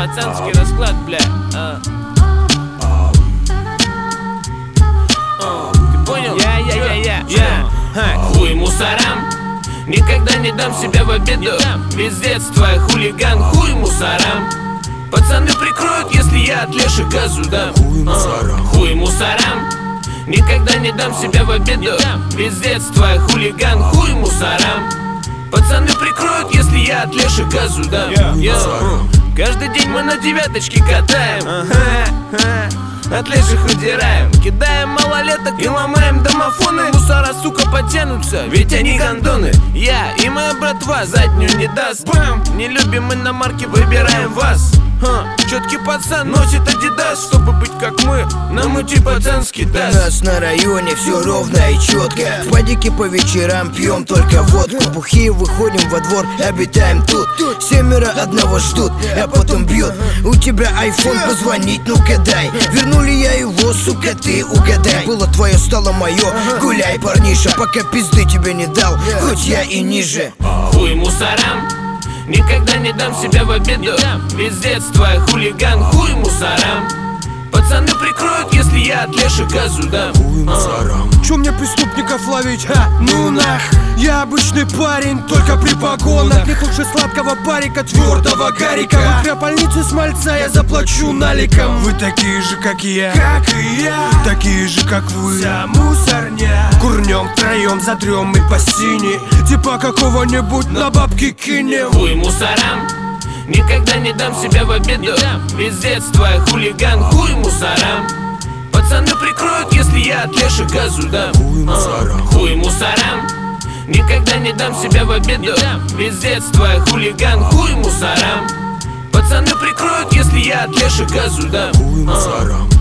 пацанский расклад, бля. Ты понял? Хуй мусорам, никогда не дам себя в обиду. Без детства я хулиган, хуй мусорам. Пацаны прикроют, если я от Леши газу дам. Хуй мусорам, никогда не дам себя в обиду. Без детства я хулиган, хуй мусорам. Пацаны прикроют, если я от Леши газу дам. Каждый день мы на девяточке катаем, от леших удираем, кидаем малолеток и ломаем домофоны. Мусора, сука, потянутся, ведь они гондоны. Я и моя братва заднюю не даст. Бам! Не любим мы на марке, выбираем вас. Четкий пацан носит адидас, чтобы быть как мы, нам идти пацанский таз. У нас на районе все ровно и четко. В падике по вечерам пьем только водку. Бухие выходим во двор, обитаем тут. Семеро одного ждут, а потом бьют. У тебя айфон, позвонить, ну-ка дай. Вернули я его, сука, ты угадай. Было твое, стало мое, гуляй, парниша. Пока пизды тебе не дал, хоть я и ниже. Хуй мусорам, никогда не дам себя в обиду. Без детства я хулиган, хуй мусорам. Пацаны прикроют, если я от Леши газу дам. Чё мне преступников ловить, ну нах. Я обычный парень, только при погонах. Нет лучше сладкого парика, твердого гарика. В укрепольнице с мальца я заплачу наликом. Вы такие же, как и я, такие же, как вы. Вся мусорня. Курнем втроем, затрем и по сине. Типа какого-нибудь на бабки кинем. Хуй мусорам, никогда не дам себя в обиду. Без детства я хулиган, хуй мусорам. Пацаны прикроют, если я от Леши газу дам. Хуй мусорам, никогда не дам себя в обиду. Без детства я хулиган, хуй мусорам. Пацаны прикроют, если я от Леши газу дам.